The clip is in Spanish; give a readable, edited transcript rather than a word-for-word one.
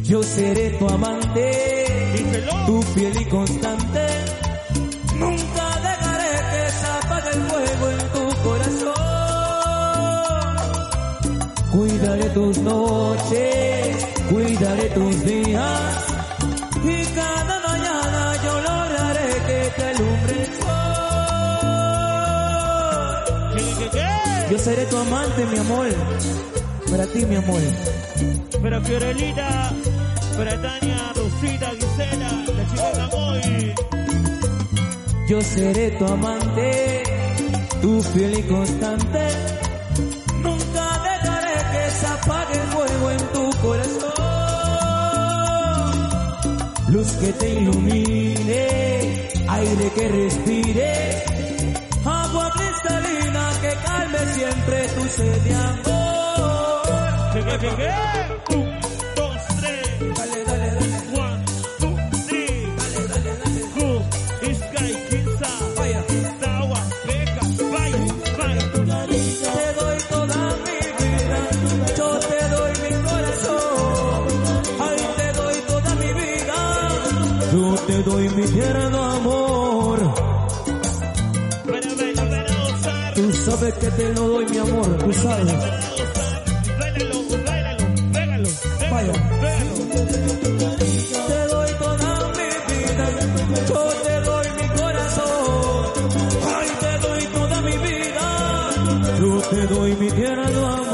Yo seré tu amante, Díselo. tu fiel y constante. Nunca dejaré que se apague el fuego en tu corazón. Cuidaré tus noches, cuidaré tus días, y cada mañana yo lograré que te alumbre el sol. ¿Qué? Yo seré tu amante, mi amor, para ti, mi amor. Para Fiorelita, para Tania, Rosita, Gisela, la chica de Camoy. Yo seré tu amante, tu fiel y constante. Nunca dejaré que se apague el fuego en tu corazón. Luz que te ilumine, aire que respire, agua cristalina que calme siempre tu sed de amor. ¿Qué? 1, 2, 3. Dale, dale, dale. 1, 2, 3. Dale, dale, dale. Sky, Kinsa, Vaya. Tawa, Beca, vaya. Te doy toda mi vida, yo te doy mi corazón. Ay, te doy toda mi vida, yo te doy mi tierno amor. Para gozar. Tú sabes que te lo doy, mi amor, tú sabes. Pégalo. Vaya. Te doy toda mi vida, yo te doy mi corazón. Ay, te doy toda mi vida, yo te doy mi tierno amor.